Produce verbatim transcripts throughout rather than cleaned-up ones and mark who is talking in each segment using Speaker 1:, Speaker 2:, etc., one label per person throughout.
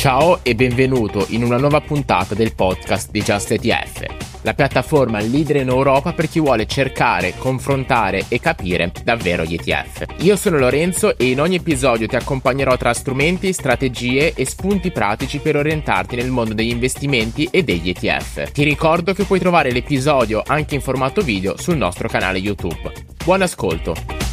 Speaker 1: Ciao e benvenuto in una nuova puntata del podcast di Just E T F, la piattaforma leader in Europa per chi vuole cercare, confrontare e capire davvero gli E T F. Io sono Lorenzo e in ogni episodio ti accompagnerò tra strumenti, strategie e spunti pratici per orientarti nel mondo degli investimenti e degli E T F. Ti ricordo che puoi trovare l'episodio anche in formato video sul nostro canale YouTube. Buon ascolto!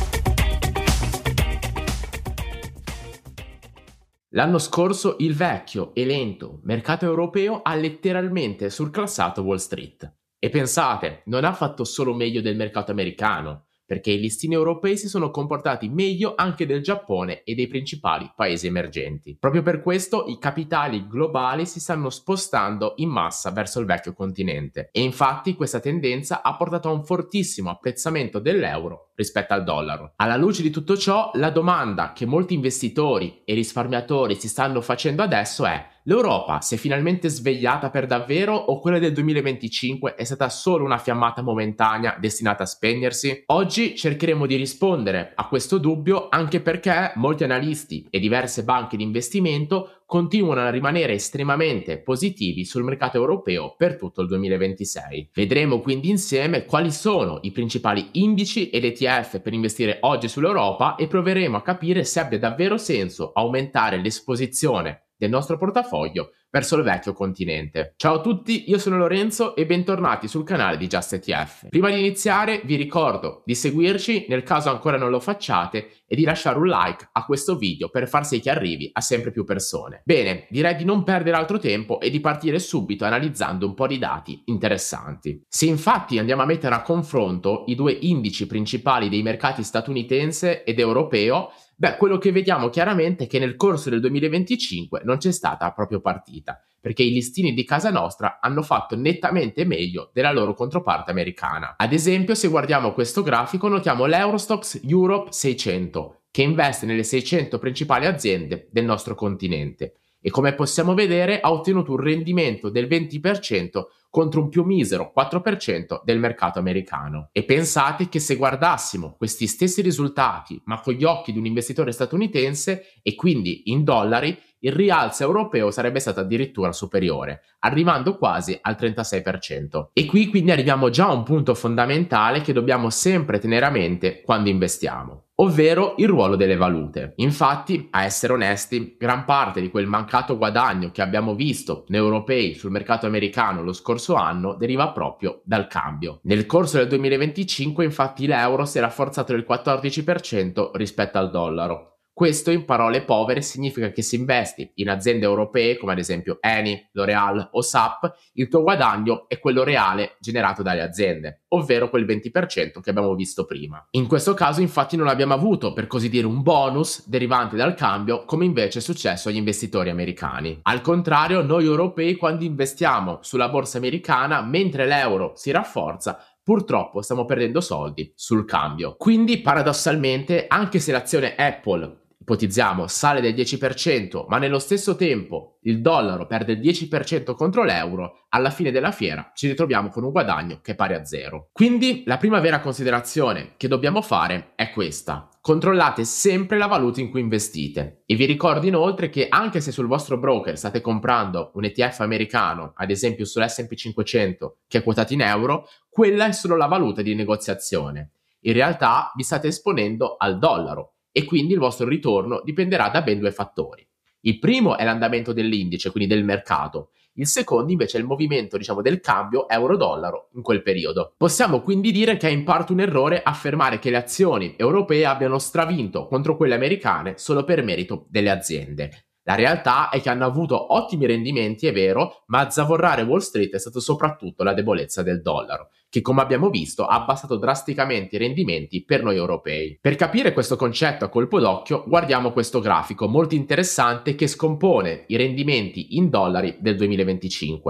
Speaker 1: L'anno scorso il vecchio e lento mercato europeo ha letteralmente surclassato Wall Street. E pensate, non ha fatto solo meglio del mercato americano, perché i listini europei si sono comportati meglio anche del Giappone e dei principali paesi emergenti. Proprio per questo i capitali globali si stanno spostando in massa verso il vecchio continente. E infatti questa tendenza ha portato a un fortissimo apprezzamento dell'euro rispetto al dollaro. Alla luce di tutto ciò, la domanda che molti investitori e risparmiatori si stanno facendo adesso è: l'Europa si è finalmente svegliata per davvero o quella del duemilaventicinque è stata solo una fiammata momentanea destinata a spegnersi? Oggi cercheremo di rispondere a questo dubbio, anche perché molti analisti e diverse banche di investimento continuano a rimanere estremamente positivi sul mercato europeo per tutto il duemilaventisei. Vedremo quindi insieme quali sono i principali indici ed E T F per investire oggi sull'Europa e proveremo a capire se abbia davvero senso aumentare l'esposizione del nostro portafoglio verso il vecchio continente. Ciao a tutti, io sono Lorenzo e bentornati sul canale di Just E T F. Prima di iniziare vi ricordo di seguirci nel caso ancora non lo facciate e di lasciare un like a questo video per far sì che arrivi a sempre più persone. Bene, direi di non perdere altro tempo e di partire subito analizzando un po' di dati interessanti. Se infatti andiamo a mettere a confronto i due indici principali dei mercati statunitense ed europeo, beh, quello che vediamo chiaramente è che nel corso del duemilaventicinque non c'è stata proprio partita, perché i listini di casa nostra hanno fatto nettamente meglio della loro controparte americana. Ad esempio, se guardiamo questo grafico, notiamo l'Eurostoxx Europe seicento, che investe nelle seicento principali aziende del nostro continente. E come possiamo vedere ha ottenuto un rendimento del venti per cento contro un più misero quattro per cento del mercato americano. E pensate che se guardassimo questi stessi risultati ma con gli occhi di un investitore statunitense e quindi in dollari, il rialzo europeo sarebbe stato addirittura superiore, arrivando quasi al trentasei per cento. E qui quindi arriviamo già a un punto fondamentale che dobbiamo sempre tenere a mente quando investiamo, ovvero il ruolo delle valute. Infatti, a essere onesti, gran parte di quel mancato guadagno che abbiamo visto nei europei sul mercato americano lo scorso anno deriva proprio dal cambio. Nel corso del duemilaventicinque, infatti, l'euro si è rafforzato del quattordici per cento rispetto al dollaro. Questo, in parole povere, significa che se investi in aziende europee come ad esempio Eni, L'Oreal o S A P, il tuo guadagno è quello reale generato dalle aziende, ovvero quel venti per cento che abbiamo visto prima. In questo caso infatti non abbiamo avuto, per così dire, un bonus derivante dal cambio come invece è successo agli investitori americani. Al contrario, noi europei quando investiamo sulla borsa americana, mentre l'euro si rafforza, purtroppo stiamo perdendo soldi sul cambio. Quindi paradossalmente, anche se l'azione Apple, ipotizziamo, sale del dieci per cento, ma nello stesso tempo il dollaro perde il dieci per cento contro l'euro, alla fine della fiera ci ritroviamo con un guadagno che è pari a zero. Quindi la prima vera considerazione che dobbiamo fare è questa: controllate sempre la valuta in cui investite. E vi ricordo inoltre che anche se sul vostro broker state comprando un E T F americano, ad esempio sull'esse and pi cinquecento che è quotato in euro, quella è solo la valuta di negoziazione. In realtà vi state esponendo al dollaro e quindi il vostro ritorno dipenderà da ben due fattori. Il primo è l'andamento dell'indice, quindi del mercato. Il secondo invece è il movimento, diciamo, del cambio euro-dollaro in quel periodo. Possiamo quindi dire che è in parte un errore affermare che le azioni europee abbiano stravinto contro quelle americane solo per merito delle aziende. La realtà è che hanno avuto ottimi rendimenti, è vero, ma a zavorrare Wall Street è stato soprattutto la debolezza del dollaro, che come abbiamo visto ha abbassato drasticamente i rendimenti per noi europei. Per capire questo concetto a colpo d'occhio, guardiamo questo grafico molto interessante che scompone i rendimenti in dollari del duemilaventicinque.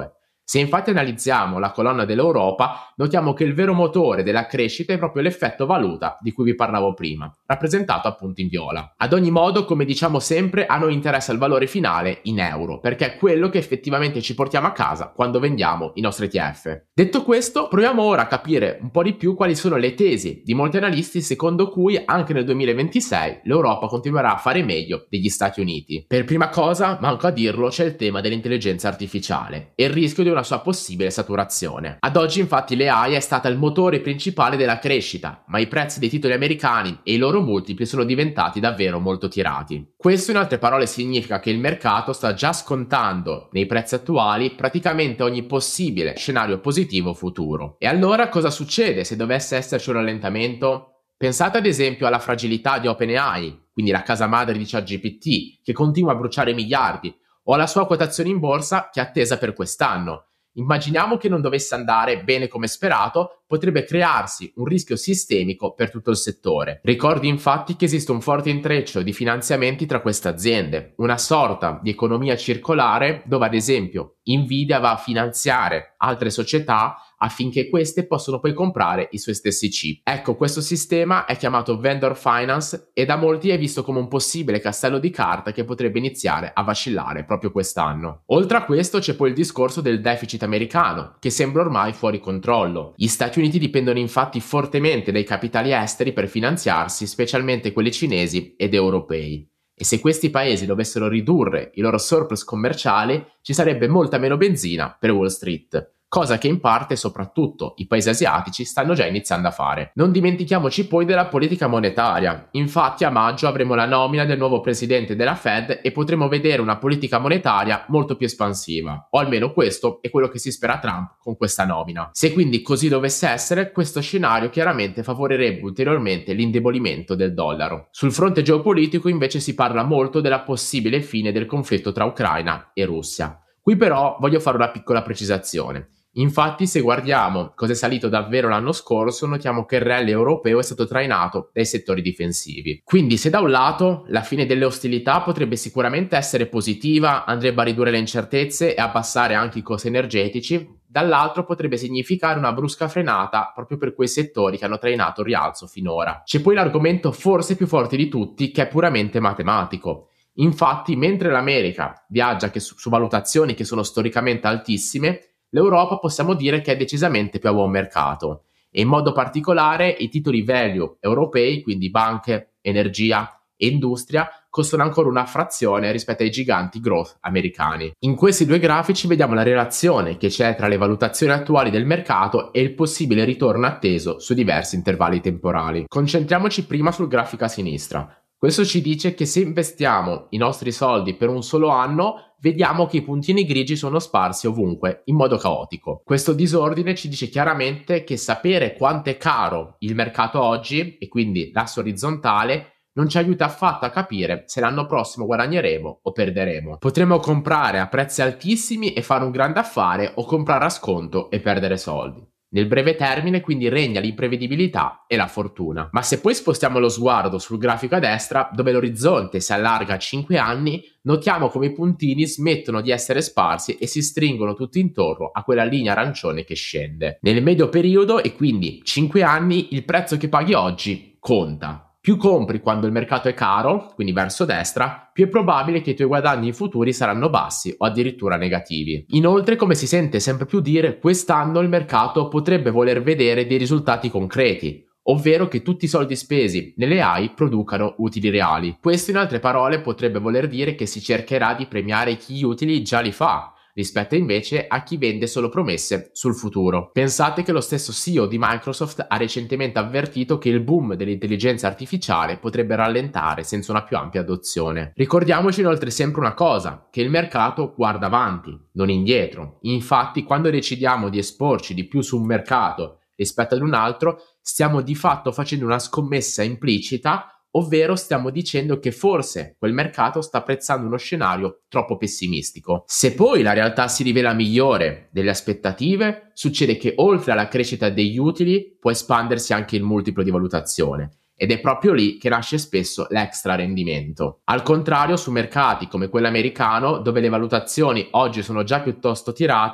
Speaker 1: Se infatti analizziamo la colonna dell'Europa, notiamo che il vero motore della crescita è proprio l'effetto valuta di cui vi parlavo prima, rappresentato appunto in viola. Ad ogni modo, come diciamo sempre, a noi interessa il valore finale in euro, perché è quello che effettivamente ci portiamo a casa quando vendiamo i nostri E T F. Detto questo, proviamo ora a capire un po' di più quali sono le tesi di molti analisti secondo cui anche nel duemilaventisei l'Europa continuerà a fare meglio degli Stati Uniti. Per prima cosa, manco a dirlo, c'è il tema dell'intelligenza artificiale e il rischio di una sua possibile saturazione. Ad oggi infatti l'A I è stata il motore principale della crescita, ma i prezzi dei titoli americani e i loro multipli sono diventati davvero molto tirati. Questo in altre parole significa che il mercato sta già scontando nei prezzi attuali praticamente ogni possibile scenario positivo futuro. E allora cosa succede se dovesse esserci un rallentamento? Pensate ad esempio alla fragilità di OpenAI, quindi la casa madre di ChatGPT, che continua a bruciare miliardi, o alla sua quotazione in borsa che è attesa per quest'anno. Immaginiamo che non dovesse andare bene come sperato, potrebbe crearsi un rischio sistemico per tutto il settore. Ricordi infatti che esiste un forte intreccio di finanziamenti tra queste aziende, una sorta di economia circolare dove ad esempio Nvidia va a finanziare altre società affinché queste possano poi comprare i suoi stessi chip. Ecco, questo sistema è chiamato vendor finance e da molti è visto come un possibile castello di carta che potrebbe iniziare a vacillare proprio quest'anno. Oltre a questo c'è poi il discorso del deficit americano, che sembra ormai fuori controllo. Gli Stati Uniti dipendono infatti fortemente dai capitali esteri per finanziarsi, specialmente quelli cinesi ed europei. E se questi paesi dovessero ridurre i loro surplus commerciali, ci sarebbe molta meno benzina per Wall Street. Cosa che in parte soprattutto i paesi asiatici stanno già iniziando a fare. Non dimentichiamoci poi della politica monetaria. Infatti a maggio avremo la nomina del nuovo presidente della Fed e potremo vedere una politica monetaria molto più espansiva. O almeno questo è quello che si spera Trump con questa nomina. Se quindi così dovesse essere, questo scenario chiaramente favorirebbe ulteriormente l'indebolimento del dollaro. Sul fronte geopolitico invece si parla molto della possibile fine del conflitto tra Ucraina e Russia. Qui però voglio fare una piccola precisazione. Infatti, se guardiamo cosa è salito davvero l'anno scorso, notiamo che il rally europeo è stato trainato dai settori difensivi. Quindi, se da un lato la fine delle ostilità potrebbe sicuramente essere positiva, andrebbe a ridurre le incertezze e abbassare anche i costi energetici, dall'altro potrebbe significare una brusca frenata proprio per quei settori che hanno trainato il rialzo finora. C'è poi l'argomento forse più forte di tutti, che è puramente matematico. Infatti, mentre l'America viaggia che su, su valutazioni che sono storicamente altissime, l'Europa possiamo dire che è decisamente più a buon mercato e in modo particolare i titoli value europei, quindi banche, energia e industria, costano ancora una frazione rispetto ai giganti growth americani. In questi due grafici vediamo la relazione che c'è tra le valutazioni attuali del mercato e il possibile ritorno atteso su diversi intervalli temporali. Concentriamoci prima sul grafico a sinistra. Questo ci dice che se investiamo i nostri soldi per un solo anno, vediamo che i puntini grigi sono sparsi ovunque, in modo caotico. Questo disordine ci dice chiaramente che sapere quanto è caro il mercato oggi, e quindi l'asse orizzontale, non ci aiuta affatto a capire se l'anno prossimo guadagneremo o perderemo. Potremmo comprare a prezzi altissimi e fare un grande affare o comprare a sconto e perdere soldi. Nel breve termine quindi regna l'imprevedibilità e la fortuna. Ma se poi spostiamo lo sguardo sul grafico a destra, dove l'orizzonte si allarga a cinque anni, notiamo come i puntini smettono di essere sparsi e si stringono tutti intorno a quella linea arancione che scende. Nel medio periodo, e quindi cinque anni, il prezzo che paghi oggi conta. Più compri quando il mercato è caro, quindi verso destra, più è probabile che i tuoi guadagni futuri saranno bassi o addirittura negativi. Inoltre, come si sente sempre più dire, quest'anno il mercato potrebbe voler vedere dei risultati concreti, ovvero che tutti i soldi spesi nelle A I producano utili reali. Questo in altre parole potrebbe voler dire che si cercherà di premiare chi gli utili già li fa, rispetto invece a chi vende solo promesse sul futuro. Pensate che lo stesso C E O di Microsoft ha recentemente avvertito che il boom dell'intelligenza artificiale potrebbe rallentare senza una più ampia adozione. Ricordiamoci inoltre sempre una cosa, che il mercato guarda avanti, non indietro. Infatti, quando decidiamo di esporci di più su un mercato rispetto ad un altro, stiamo di fatto facendo una scommessa implicita, ovvero stiamo dicendo che forse quel mercato sta apprezzando uno scenario troppo pessimistico. Se poi la realtà si rivela migliore delle aspettative, succede che oltre alla crescita degli utili può espandersi anche il multiplo di valutazione. Ed è proprio lì che nasce spesso l'extra rendimento. Al contrario, su mercati come quello americano, dove le valutazioni oggi sono già piuttosto tirate,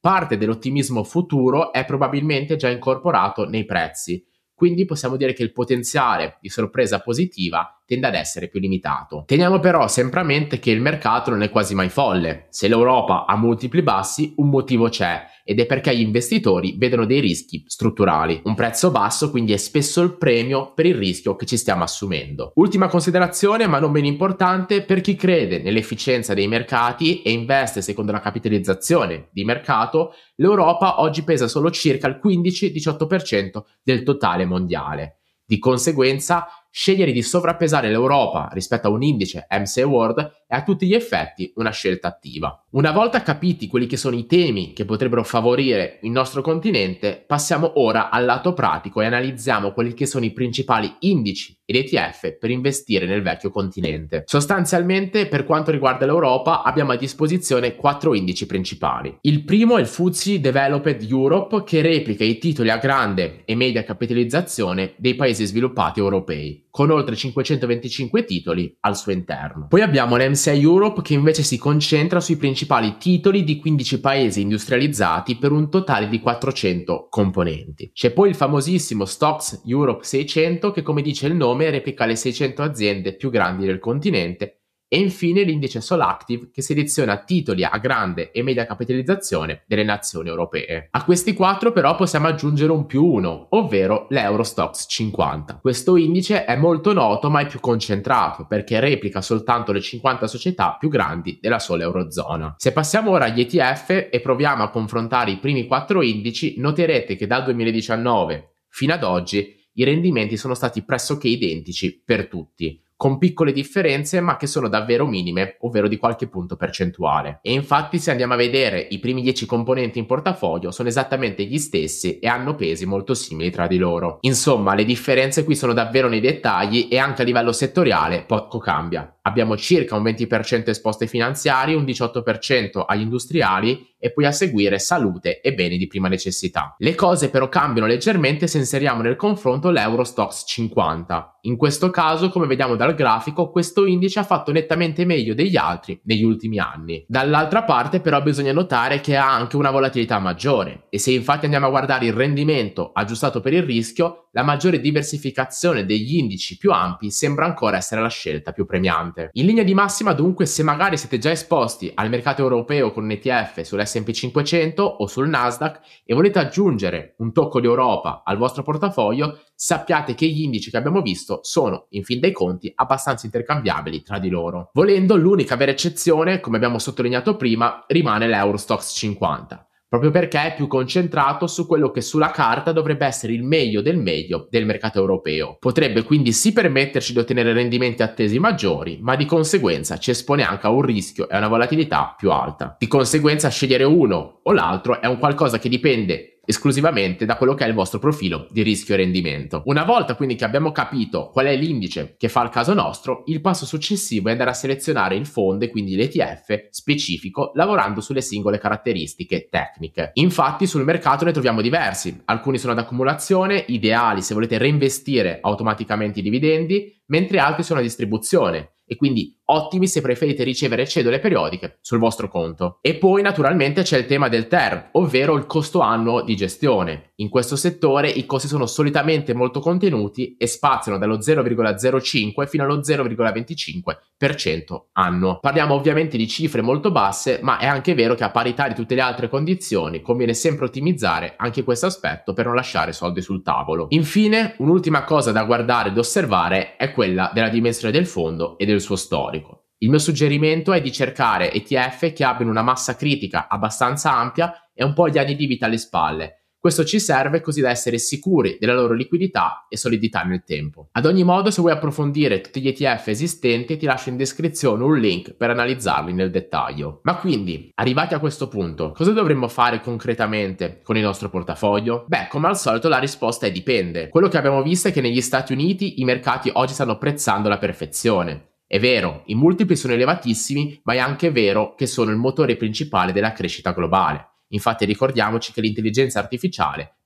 Speaker 1: parte dell'ottimismo futuro è probabilmente già incorporato nei prezzi. Quindi possiamo dire che il potenziale di sorpresa positiva tende ad essere più limitato. Teniamo però sempre a mente che il mercato non è quasi mai folle. Se l'Europa ha multipli bassi, un motivo c'è, ed è perché gli investitori vedono dei rischi strutturali. Un prezzo basso quindi è spesso il premio per il rischio che ci stiamo assumendo. Ultima considerazione, ma non meno importante, per chi crede nell'efficienza dei mercati e investe secondo la capitalizzazione di mercato, l'Europa oggi pesa solo circa il quindici diciotto per cento del totale mondiale. Di conseguenza, scegliere di sovrappesare l'Europa rispetto a un indice M S C I World è a tutti gli effetti una scelta attiva. Una volta capiti quelli che sono i temi che potrebbero favorire il nostro continente, passiamo ora al lato pratico e analizziamo quelli che sono i principali indici ed E T F per investire nel vecchio continente. Sostanzialmente, per quanto riguarda l'Europa, abbiamo a disposizione quattro indici principali. Il primo è il F T S E Developed Europe, che replica i titoli a grande e media capitalizzazione dei paesi sviluppati europei, con oltre cinquecentoventicinque titoli al suo interno. Poi abbiamo l'M S C I Europe, che invece si concentra sui principali titoli di quindici paesi industrializzati per un totale di quattrocento componenti. C'è poi il famosissimo Stoxx Europe seicento, che come dice il nome replica le seicento aziende più grandi del continente. E infine l'indice Solactive, che seleziona titoli a grande e media capitalizzazione delle nazioni europee. A questi quattro però possiamo aggiungere un più uno, ovvero l'Euro Stoxx cinquanta. Questo indice è molto noto ma è più concentrato, perché replica soltanto le cinquanta società più grandi della sola Eurozona. Se passiamo ora agli E T F e proviamo a confrontare i primi quattro indici, noterete che dal duemiladiciannove fino ad oggi i rendimenti sono stati pressoché identici per tutti, con piccole differenze ma che sono davvero minime, ovvero di qualche punto percentuale. E infatti, se andiamo a vedere, i primi dieci componenti in portafoglio sono esattamente gli stessi e hanno pesi molto simili tra di loro. Insomma, le differenze qui sono davvero nei dettagli e anche a livello settoriale poco cambia. Abbiamo circa un venti per cento esposte ai finanziari, un diciotto per cento agli industriali e poi a seguire salute e beni di prima necessità. Le cose però cambiano leggermente se inseriamo nel confronto l'Euro Stoxx cinquanta. In questo caso, come vediamo dal grafico, questo indice ha fatto nettamente meglio degli altri negli ultimi anni. Dall'altra parte però bisogna notare che ha anche una volatilità maggiore, e se infatti andiamo a guardare il rendimento aggiustato per il rischio, la maggiore diversificazione degli indici più ampi sembra ancora essere la scelta più premiante. In linea di massima, dunque, se magari siete già esposti al mercato europeo con un E T F sull'S and P cinquecento o sul Nasdaq e volete aggiungere un tocco di Europa al vostro portafoglio, sappiate che gli indici che abbiamo visto sono, in fin dei conti, abbastanza intercambiabili tra di loro. Volendo, l'unica vera eccezione, come abbiamo sottolineato prima, rimane l'Euro Stoxx cinquanta. Proprio perché è più concentrato su quello che sulla carta dovrebbe essere il meglio del meglio del mercato europeo. Potrebbe quindi sì permetterci di ottenere rendimenti attesi maggiori, ma di conseguenza ci espone anche a un rischio e a una volatilità più alta. Di conseguenza scegliere uno o l'altro è un qualcosa che dipende esclusivamente da quello che è il vostro profilo di rischio e rendimento. Una volta quindi che abbiamo capito qual è l'indice che fa il caso nostro, il passo successivo è andare a selezionare il fondo e quindi l'E T F specifico, lavorando sulle singole caratteristiche tecniche. Infatti sul mercato ne troviamo diversi, alcuni sono ad accumulazione, ideali se volete reinvestire automaticamente i dividendi, mentre altri sono a distribuzione e quindi ottimi se preferite ricevere cedole periodiche sul vostro conto. E poi naturalmente c'è il tema del T E R, ovvero il costo annuo di gestione. In questo settore i costi sono solitamente molto contenuti e spaziano dallo zero virgola zero cinque fino allo zero virgola venticinque per cento annuo. Parliamo ovviamente di cifre molto basse, ma è anche vero che a parità di tutte le altre condizioni conviene sempre ottimizzare anche questo aspetto per non lasciare soldi sul tavolo. Infine, un'ultima cosa da guardare ed osservare è quella della dimensione del fondo e del suo storico. Il mio suggerimento è di cercare E T F che abbiano una massa critica abbastanza ampia e un po' di anni di vita alle spalle. Questo ci serve così da essere sicuri della loro liquidità e solidità nel tempo. Ad ogni modo, se vuoi approfondire tutti gli E T F esistenti, ti lascio in descrizione un link per analizzarli nel dettaglio. Ma quindi, arrivati a questo punto, cosa dovremmo fare concretamente con il nostro portafoglio? Beh, come al solito la risposta è dipende. Quello che abbiamo visto è che negli Stati Uniti i mercati oggi stanno prezzando la perfezione. È vero, i multipli sono elevatissimi, ma è anche vero che sono il motore principale della crescita globale. Infatti ricordiamoci che l'intelligenza artificiale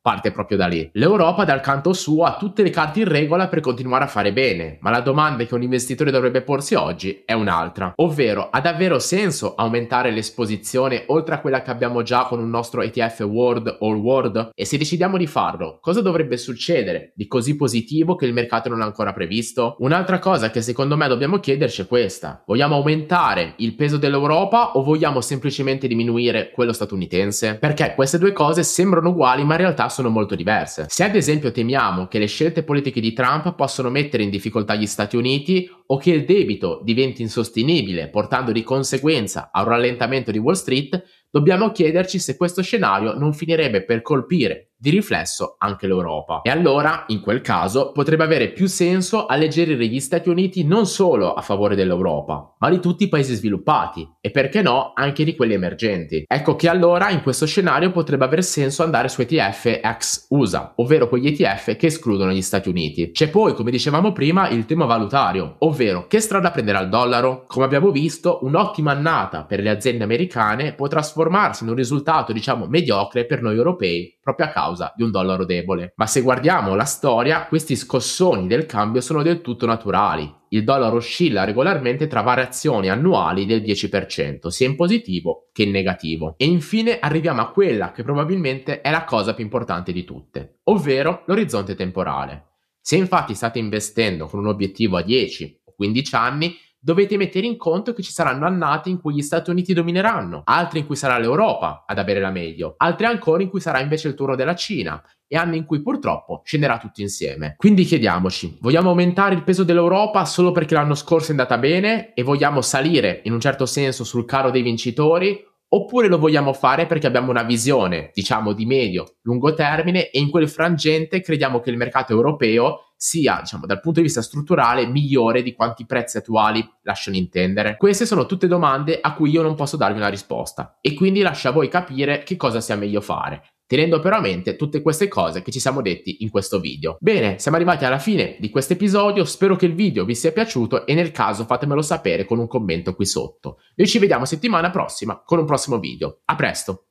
Speaker 1: parte proprio da lì. L'Europa dal canto suo ha tutte le carte in regola per continuare a fare bene, ma la domanda che un investitore dovrebbe porsi oggi è un'altra, ovvero ha davvero senso aumentare l'esposizione oltre a quella che abbiamo già con un nostro E T F World All World? E se decidiamo di farlo, cosa dovrebbe succedere di così positivo che il mercato non ha ancora previsto? Un'altra cosa che secondo me dobbiamo chiederci è questa: vogliamo aumentare il peso dell'Europa o vogliamo semplicemente diminuire quello statunitense? Perché queste due cose sembrano uguali ma in realtà sono molto diverse. Se ad esempio temiamo che le scelte politiche di Trump possono mettere in difficoltà gli Stati Uniti o che il debito diventi insostenibile portando di conseguenza a un rallentamento di Wall Street, dobbiamo chiederci se questo scenario non finirebbe per colpire di riflesso anche l'Europa. E allora, in quel caso, potrebbe avere più senso alleggerire gli Stati Uniti non solo a favore dell'Europa, ma di tutti i paesi sviluppati e perché no anche di quelli emergenti. Ecco che allora in questo scenario potrebbe aver senso andare su E T F ex U S A, ovvero quegli E T F che escludono gli Stati Uniti. C'è poi, come dicevamo prima, il tema valutario, ovvero che strada prenderà il dollaro? Come abbiamo visto, un'ottima annata per le aziende americane può trasformarsi in un risultato, diciamo, mediocre per noi europei, proprio a causa di un dollaro debole. Ma se guardiamo la storia, questi scossoni del cambio sono del tutto naturali. Il dollaro oscilla regolarmente tra variazioni annuali del dieci per cento, sia in positivo che in negativo. E infine arriviamo a quella che probabilmente è la cosa più importante di tutte, ovvero l'orizzonte temporale. Se infatti state investendo con un obiettivo a dieci o quindici anni, dovete mettere in conto che ci saranno annate in cui gli Stati Uniti domineranno, altre in cui sarà l'Europa ad avere la meglio, altre ancora in cui sarà invece il turno della Cina, e anni in cui purtroppo scenderà tutto insieme. Quindi chiediamoci, vogliamo aumentare il peso dell'Europa solo perché l'anno scorso è andata bene e vogliamo salire in un certo senso sul carro dei vincitori? Oppure lo vogliamo fare perché abbiamo una visione, diciamo, di medio-lungo termine e in quel frangente crediamo che il mercato europeo sia, diciamo, dal punto di vista strutturale migliore di quanti i prezzi attuali lasciano intendere? Queste sono tutte domande a cui io non posso darvi una risposta e quindi lascio a voi capire che cosa sia meglio fare, tenendo però a mente tutte queste cose che ci siamo detti in questo video. Bene, siamo arrivati alla fine di questo episodio, spero che il video vi sia piaciuto e nel caso fatemelo sapere con un commento qui sotto. Noi ci vediamo settimana prossima con un prossimo video. A presto!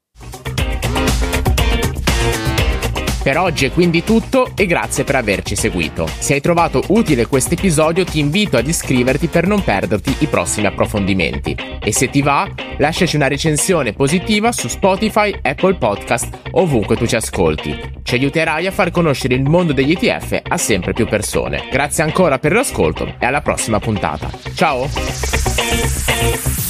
Speaker 2: Per oggi è quindi tutto e grazie per averci seguito. Se hai trovato utile questo episodio ti invito ad iscriverti per non perderti i prossimi approfondimenti. E se ti va, lasciaci una recensione positiva su Spotify, Apple Podcast, ovunque tu ci ascolti. Ci aiuterai a far conoscere il mondo degli E T F a sempre più persone. Grazie ancora per l'ascolto e alla prossima puntata. Ciao!